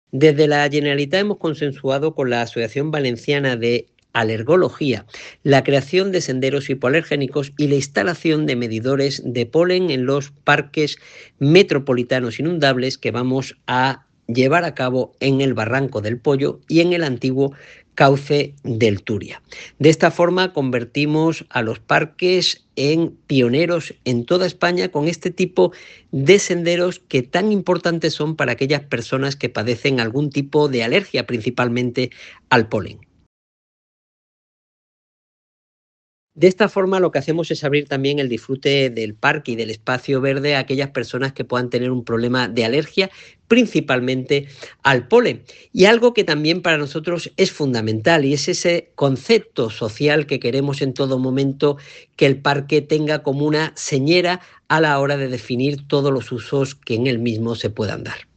Desde la Generalitat hemos consensuado con la Asociación Valenciana de Alergología la creación de senderos hipoalergénicos y la instalación de medidores de polen en los parques metropolitanos inundables que vamos a llevar a cabo en el Barranco del Pollo y en el antiguo cauce del Turia. De esta forma convertimos a los parques en pioneros en toda España con este tipo de senderos que tan importantes son para aquellas personas que padecen algún tipo de alergia, principalmente al polen. De esta forma, lo que hacemos es abrir también el disfrute del parque y del espacio verde a aquellas personas que puedan tener un problema de alergia, principalmente al polen. Y algo que también para nosotros es fundamental, y es ese concepto social que queremos en todo momento que el parque tenga como una señera a la hora de definir todos los usos que en él mismo se puedan dar.